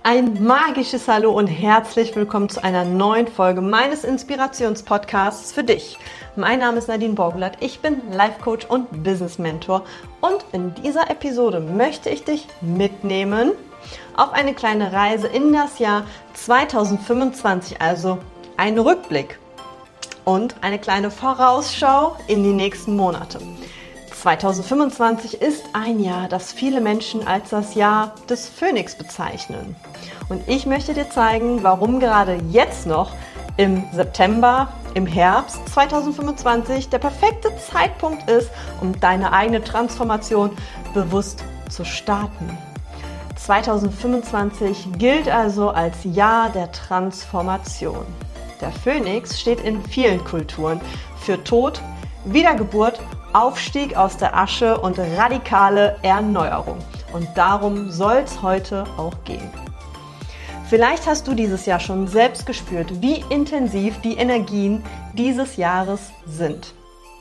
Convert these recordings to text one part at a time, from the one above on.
Ein magisches Hallo und herzlich willkommen zu einer neuen Folge meines Inspirationspodcasts für dich. Mein Name ist Nadine Borgulat, ich bin Life Coach und Business Mentor und in dieser Episode möchte ich dich mitnehmen auf eine kleine Reise in das Jahr 2025, also ein Rückblick und eine kleine Vorausschau in die nächsten Monate. 2025 ist ein Jahr, das viele Menschen als das Jahr des Phönix bezeichnen. Und ich möchte dir zeigen, warum gerade jetzt noch im September, im Herbst 2025 der perfekte Zeitpunkt ist, um deine eigene Transformation bewusst zu starten. 2025 gilt also als Jahr der Transformation. Der Phönix steht in vielen Kulturen für Tod, Wiedergeburt, Aufstieg aus der Asche und radikale Erneuerung. Und darum soll es heute auch gehen. Vielleicht hast du dieses Jahr schon selbst gespürt, wie intensiv die Energien dieses Jahres sind.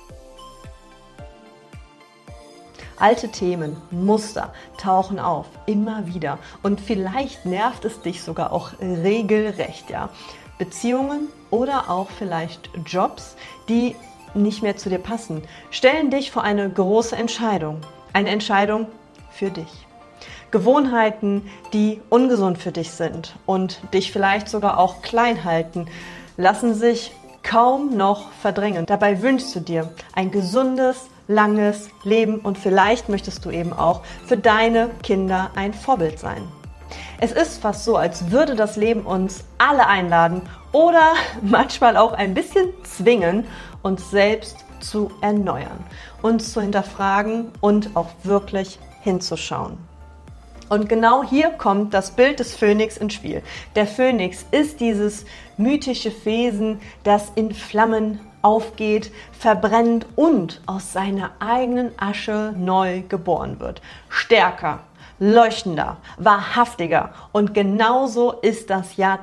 Alte Themen, Muster tauchen auf, immer wieder. Und vielleicht nervt es dich sogar auch regelrecht, ja. Beziehungen oder auch vielleicht Jobs, die nicht mehr zu dir passen, stellen dich vor eine große Entscheidung. Eine Entscheidung für dich. Gewohnheiten, die ungesund für dich sind und dich vielleicht sogar auch klein halten, lassen sich kaum noch verdrängen. Dabei wünschst du dir ein gesundes, langes Leben und vielleicht möchtest du eben auch für deine Kinder ein Vorbild sein. Es ist fast so, als würde das Leben uns alle einladen oder manchmal auch ein bisschen zwingen, uns selbst zu erneuern, uns zu hinterfragen und auch wirklich hinzuschauen. Und genau hier kommt das Bild des Phönix ins Spiel. Der Phönix ist dieses mythische Wesen, das in Flammen aufgeht, verbrennt und aus seiner eigenen Asche neu geboren wird. Stärker, leuchtender, wahrhaftiger. Und genauso ist das Jahr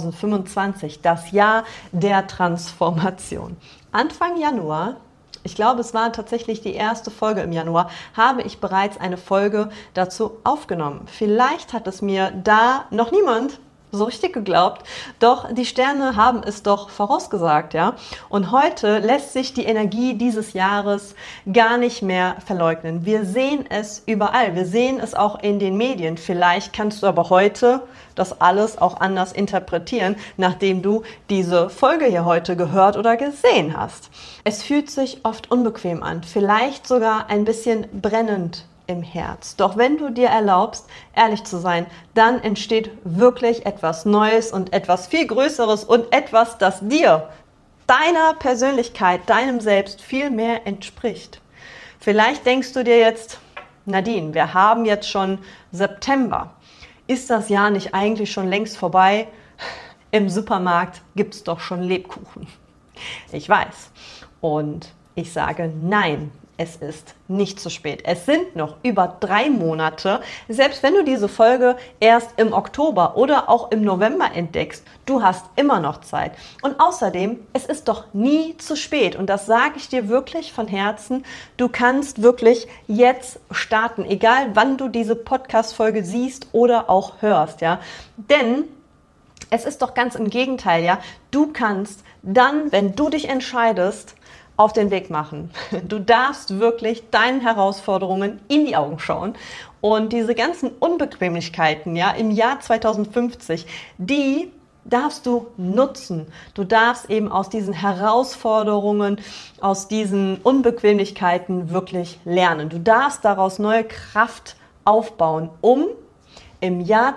2025, das Jahr der Transformation. Anfang Januar, ich glaube, es war tatsächlich die erste Folge im Januar, habe ich bereits eine Folge dazu aufgenommen. Vielleicht hat es mir da noch niemand so richtig geglaubt, doch die Sterne haben es doch vorausgesagt, ja. Und heute lässt sich die Energie dieses Jahres gar nicht mehr verleugnen. Wir sehen es überall, wir sehen es auch in den Medien. Vielleicht kannst du aber heute das alles auch anders interpretieren, nachdem du diese Folge hier heute gehört oder gesehen hast. Es fühlt sich oft unbequem an, vielleicht sogar ein bisschen brennend im Herz. Doch wenn du dir erlaubst, ehrlich zu sein, dann entsteht wirklich etwas Neues und etwas viel Größeres und etwas, das dir, deiner Persönlichkeit, deinem Selbst viel mehr entspricht. Vielleicht denkst du dir jetzt, Nadine, wir haben jetzt schon September. Ist das Jahr nicht eigentlich schon längst vorbei? Im Supermarkt gibt es doch schon Lebkuchen. Ich weiß. Und ich sage nein. Es ist nicht zu spät. Es sind noch über 3 Monate. Selbst wenn du diese Folge erst im Oktober oder auch im November entdeckst, du hast immer noch Zeit. Und außerdem, es ist doch nie zu spät. Und das sage ich dir wirklich von Herzen. Du kannst wirklich jetzt starten, egal wann du diese Podcast-Folge siehst oder auch hörst, ja. Denn es ist doch ganz im Gegenteil, ja. Du kannst dann, wenn du dich entscheidest, auf den Weg machen. Du darfst wirklich deinen Herausforderungen in die Augen schauen und diese ganzen Unbequemlichkeiten, ja, im Jahr 2050, die darfst du nutzen. Du darfst eben aus diesen Herausforderungen, aus diesen Unbequemlichkeiten wirklich lernen. Du darfst daraus neue Kraft aufbauen, um im Jahr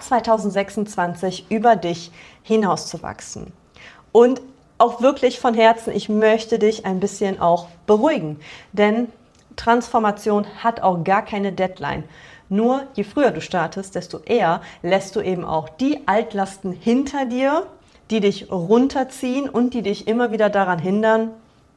2026 über dich hinauszuwachsen. Und auch wirklich von Herzen, ich möchte dich ein bisschen auch beruhigen, denn Transformation hat auch gar keine Deadline. Nur je früher du startest, desto eher lässt du eben auch die Altlasten hinter dir, die dich runterziehen und die dich immer wieder daran hindern,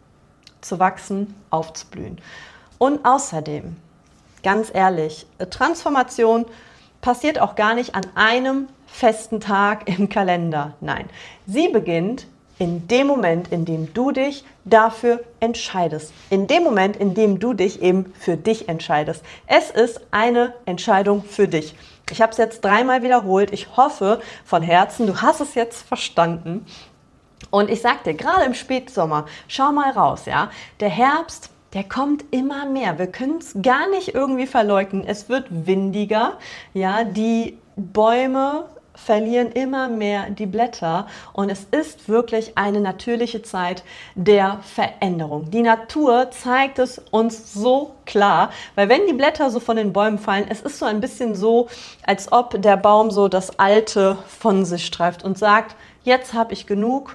zu wachsen, aufzublühen. Und außerdem, ganz ehrlich, Transformation passiert auch gar nicht an einem festen Tag im Kalender. Nein, sie beginnt In dem Moment, in dem du dich dafür entscheidest. In dem Moment, in dem du dich eben für dich entscheidest. Es ist eine Entscheidung für dich. Ich habe es jetzt 3-mal wiederholt. Ich hoffe von Herzen, du hast es jetzt verstanden. Und ich sag dir, gerade im Spätsommer, schau mal raus, ja. Der Herbst, der kommt immer mehr. Wir können es gar nicht irgendwie verleugnen. Es wird windiger, ja. Die Bäume verlieren immer mehr die Blätter und es ist wirklich eine natürliche Zeit der Veränderung. Die Natur zeigt es uns so klar, weil wenn die Blätter so von den Bäumen fallen, es ist so ein bisschen so, als ob der Baum so das Alte von sich streift und sagt, jetzt habe ich genug,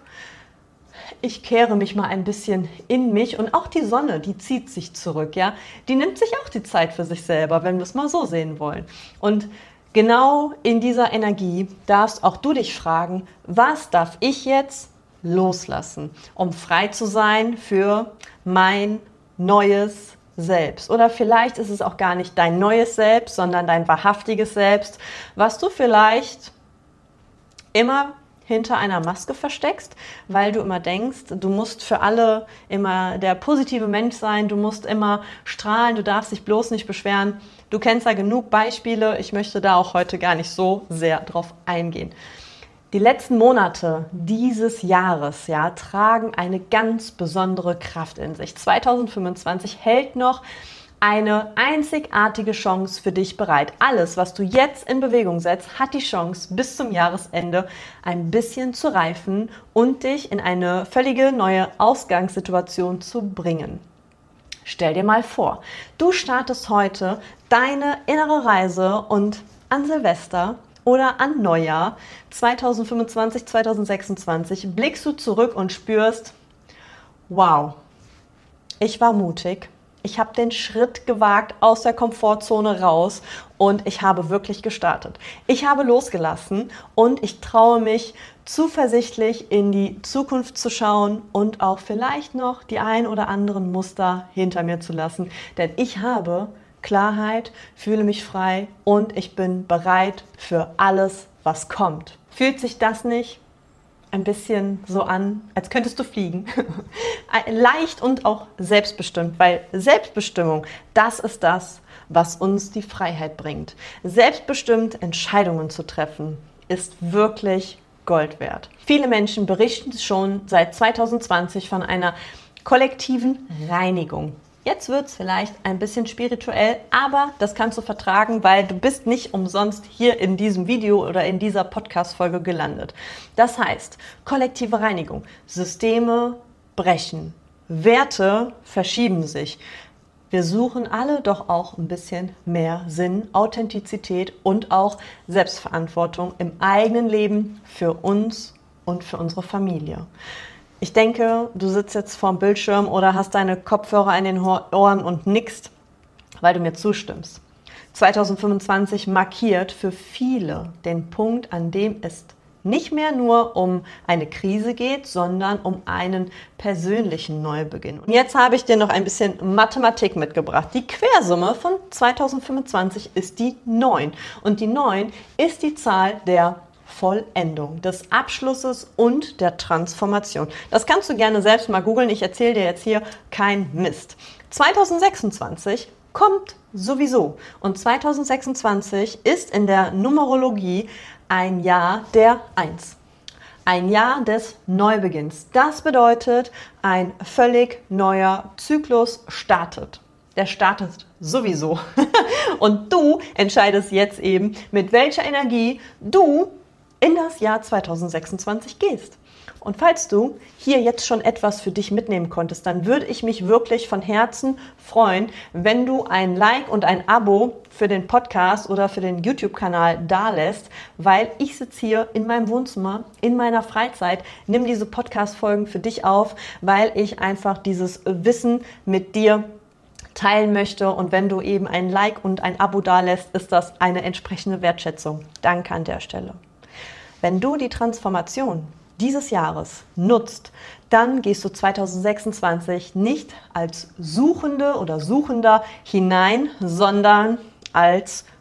ich kehre mich mal ein bisschen in mich und auch die Sonne, die zieht sich zurück, ja, die nimmt sich auch die Zeit für sich selber, wenn wir es mal so sehen wollen. Und genau in dieser Energie darfst auch du dich fragen, was darf ich jetzt loslassen, um frei zu sein für mein neues Selbst? Oder vielleicht ist es auch gar nicht dein neues Selbst, sondern dein wahrhaftiges Selbst, was du vielleicht immer hinter einer Maske versteckst, weil du immer denkst, du musst für alle immer der positive Mensch sein, du musst immer strahlen, du darfst dich bloß nicht beschweren. Du kennst ja genug Beispiele, ich möchte da auch heute gar nicht so sehr drauf eingehen. Die letzten Monate dieses Jahres, ja, tragen eine ganz besondere Kraft in sich. 2025 hält noch eine einzigartige Chance für dich bereit. Alles, was du jetzt in Bewegung setzt, hat die Chance, bis zum Jahresende ein bisschen zu reifen und dich in eine völlige neue Ausgangssituation zu bringen. Stell dir mal vor, du startest heute deine innere Reise und an Silvester oder an Neujahr 2025, 2026 blickst du zurück und spürst, wow, ich war mutig. Ich habe den Schritt gewagt aus der Komfortzone raus und ich habe wirklich gestartet. Ich habe losgelassen und ich traue mich zuversichtlich in die Zukunft zu schauen und auch vielleicht noch die ein oder anderen Muster hinter mir zu lassen. Denn ich habe Klarheit, fühle mich frei und ich bin bereit für alles, was kommt. Fühlt sich das nicht ein bisschen so an, als könntest du fliegen? Leicht und auch selbstbestimmt, weil Selbstbestimmung, das ist das, was uns die Freiheit bringt. Selbstbestimmt Entscheidungen zu treffen, ist wirklich Gold wert. Viele Menschen berichten schon seit 2020 von einer kollektiven Reinigung. Jetzt wird es vielleicht ein bisschen spirituell, aber das kannst du vertragen, weil du bist nicht umsonst hier in diesem Video oder in dieser Podcast-Folge gelandet. Das heißt, kollektive Reinigung, Systeme brechen, Werte verschieben sich. Wir suchen alle doch auch ein bisschen mehr Sinn, Authentizität und auch Selbstverantwortung im eigenen Leben für uns und für unsere Familie. Ich denke, du sitzt jetzt vorm Bildschirm oder hast deine Kopfhörer in den Ohren und nickst, weil du mir zustimmst. 2025 markiert für viele den Punkt, an dem es nicht mehr nur um eine Krise geht, sondern um einen persönlichen Neubeginn. Und jetzt habe ich dir noch ein bisschen Mathematik mitgebracht. Die Quersumme von 2025 ist die 9. Und die 9 ist die Zahl der Vollendung, des Abschlusses und der Transformation. Das kannst du gerne selbst mal googeln. Ich erzähle dir jetzt hier kein Mist. 2026 kommt sowieso. Und 2026 ist in der Numerologie ein Jahr der 1. Ein Jahr des Neubeginns. Das bedeutet, ein völlig neuer Zyklus startet. Der startet sowieso. Und du entscheidest jetzt eben, mit welcher Energie du in das Jahr 2026 gehst. Und falls du hier jetzt schon etwas für dich mitnehmen konntest, dann würde ich mich wirklich von Herzen freuen, wenn du ein Like und ein Abo für den Podcast oder für den YouTube-Kanal dalässt, weil ich sitze hier in meinem Wohnzimmer, in meiner Freizeit, nimm diese Podcast-Folgen für dich auf, weil ich einfach dieses Wissen mit dir teilen möchte. Und wenn du eben ein Like und ein Abo dalässt, ist das eine entsprechende Wertschätzung. Danke an der Stelle. Wenn du die Transformation dieses Jahres nutzt, dann gehst du 2026 nicht als Suchende oder Suchender hinein, sondern als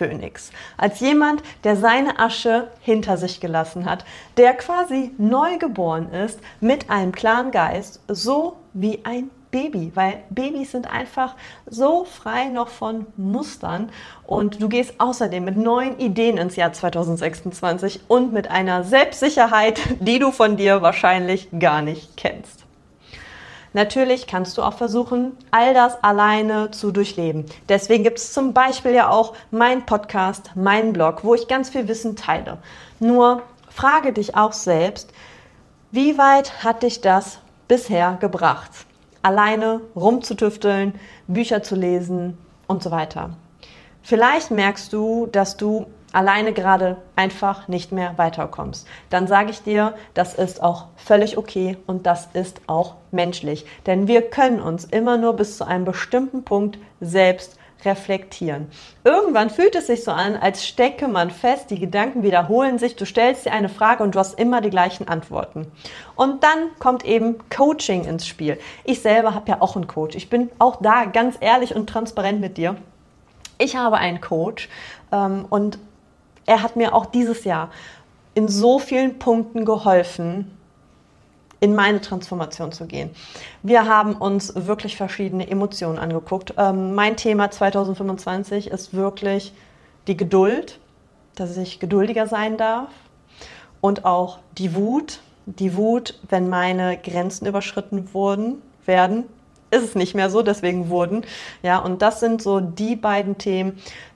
Phönix. Als jemand, der seine Asche hinter sich gelassen hat, der quasi neu geboren ist, mit einem klaren Geist, so wie ein Baby, weil Babys sind einfach so frei noch von Mustern und du gehst außerdem mit neuen Ideen ins Jahr 2026 und mit einer Selbstsicherheit, die du von dir wahrscheinlich gar nicht kennst. Natürlich kannst du auch versuchen, all das alleine zu durchleben. Deswegen gibt es zum Beispiel ja auch meinen Podcast, meinen Blog, wo ich ganz viel Wissen teile. Nur frage dich auch selbst, wie weit hat dich das bisher gebracht? Alleine rumzutüfteln, Bücher zu lesen und so weiter. Vielleicht merkst du, dass du alleine gerade einfach nicht mehr weiterkommst. Dann sage ich dir, das ist auch völlig okay und das ist auch menschlich. Denn wir können uns immer nur bis zu einem bestimmten Punkt selbst reflektieren. Irgendwann fühlt es sich so an, als stecke man fest, die Gedanken wiederholen sich, du stellst dir eine Frage und du hast immer die gleichen Antworten. Und dann kommt eben Coaching ins Spiel. Ich selber habe ja auch einen Coach. Ich bin auch da ganz ehrlich und transparent mit dir. Ich habe einen Coach und er hat mir auch dieses Jahr in so vielen Punkten geholfen, in meine Transformation zu gehen. Wir haben uns wirklich verschiedene Emotionen angeguckt. Mein Thema 2025 ist wirklich die Geduld, dass ich geduldiger sein darf und auch die Wut. Die Wut, wenn meine Grenzen überschritten werden. Ist es nicht mehr so, deswegen wurden. Ja, und das sind so die beiden Themen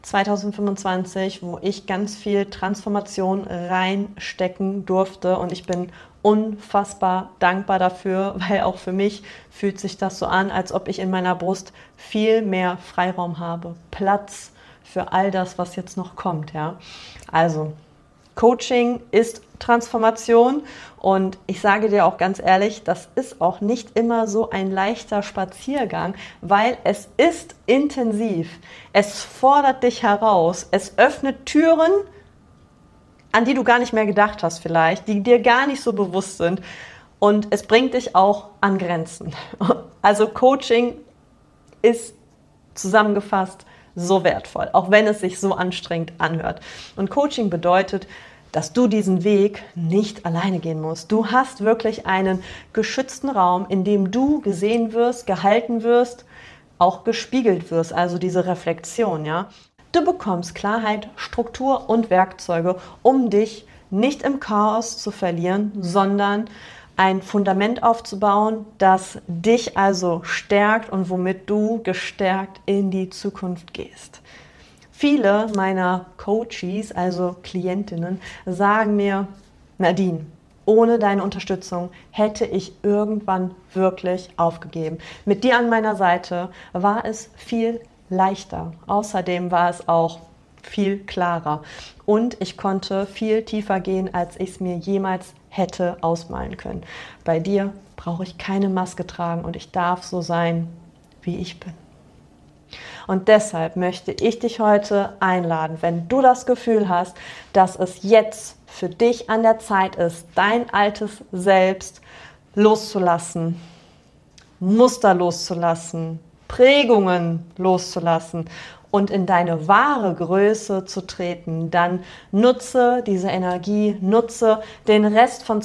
2025, wo ich ganz viel Transformation reinstecken durfte und ich bin unfassbar dankbar dafür, weil auch für mich fühlt sich das so an, als ob ich in meiner Brust viel mehr Freiraum habe, Platz für all das, was jetzt noch kommt. Ja, also Coaching ist Transformation und ich sage dir auch ganz ehrlich, das ist auch nicht immer so ein leichter Spaziergang, weil es ist intensiv, es fordert dich heraus, es öffnet Türen, an die du gar nicht mehr gedacht hast vielleicht, die dir gar nicht so bewusst sind und es bringt dich auch an Grenzen. Also Coaching ist zusammengefasst so wertvoll, auch wenn es sich so anstrengend anhört. Und Coaching bedeutet, dass du diesen Weg nicht alleine gehen musst. Du hast wirklich einen geschützten Raum, in dem du gesehen wirst, gehalten wirst, auch gespiegelt wirst, also diese Reflexion, ja. Du bekommst Klarheit, Struktur und Werkzeuge, um dich nicht im Chaos zu verlieren, sondern ein Fundament aufzubauen, das dich also stärkt und womit du gestärkt in die Zukunft gehst. Viele meiner Coaches, also Klientinnen, sagen mir, Nadine, ohne deine Unterstützung hätte ich irgendwann wirklich aufgegeben. Mit dir an meiner Seite war es viel leichter. Außerdem war es auch viel klarer. Und ich konnte viel tiefer gehen, als ich es mir jemals hätte ausmalen können. Bei dir brauche ich keine Maske tragen und ich darf so sein, wie ich bin. Und deshalb möchte ich dich heute einladen, wenn du das Gefühl hast, dass es jetzt für dich an der Zeit ist, dein altes Selbst loszulassen, Muster loszulassen, Prägungen loszulassen und in deine wahre Größe zu treten, dann nutze diese Energie, nutze den Rest von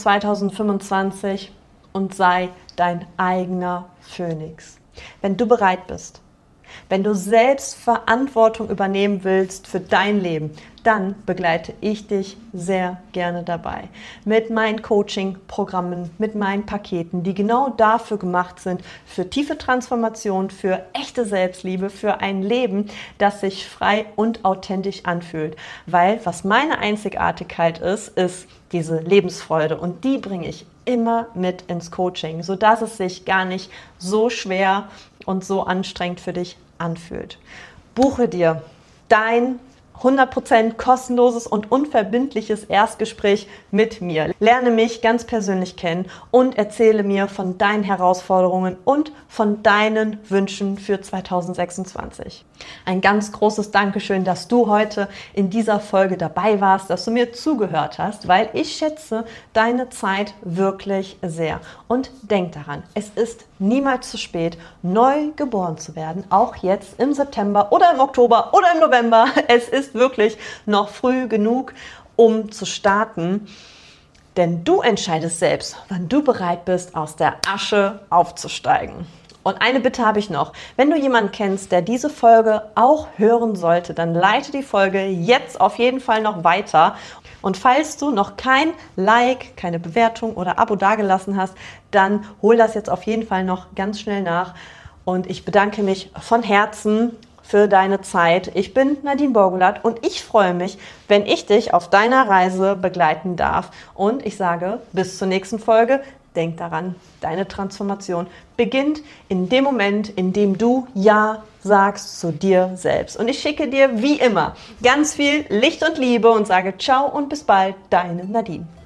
2025 und sei dein eigener Phönix. Wenn du bereit bist, wenn du selbst Verantwortung übernehmen willst für dein Leben, dann begleite ich dich sehr gerne dabei. Mit meinen Coaching-Programmen, mit meinen Paketen, die genau dafür gemacht sind, für tiefe Transformation, für echte Selbstliebe, für ein Leben, das sich frei und authentisch anfühlt. Weil was meine Einzigartigkeit ist diese Lebensfreude und die bringe ich immer mit ins Coaching, sodass es sich gar nicht so schwer und so anstrengend für dich anfühlt. Buche dir dein 100% kostenloses und unverbindliches Erstgespräch mit mir. Lerne mich ganz persönlich kennen und erzähle mir von deinen Herausforderungen und von deinen Wünschen für 2026. Ein ganz großes Dankeschön, dass du heute in dieser Folge dabei warst, dass du mir zugehört hast, weil ich schätze deine Zeit wirklich sehr. Und denk daran, es ist niemals zu spät, neu geboren zu werden, auch jetzt im September oder im Oktober oder im November. Es ist ist wirklich noch früh genug, um zu starten. Denn du entscheidest selbst, wann du bereit bist, aus der Asche aufzusteigen. Und eine Bitte habe ich noch. Wenn du jemanden kennst, der diese Folge auch hören sollte, dann leite die Folge jetzt auf jeden Fall noch weiter. Und falls du noch kein Like, keine Bewertung oder Abo dagelassen hast, dann hol das jetzt auf jeden Fall noch ganz schnell nach. Und ich bedanke mich von Herzen für deine Zeit. Ich bin Nadine Borgulat und ich freue mich, wenn ich dich auf deiner Reise begleiten darf. Und ich sage, bis zur nächsten Folge. Denk daran, deine Transformation beginnt in dem Moment, in dem du Ja sagst zu dir selbst. Und ich schicke dir wie immer ganz viel Licht und Liebe und sage ciao und bis bald, deine Nadine.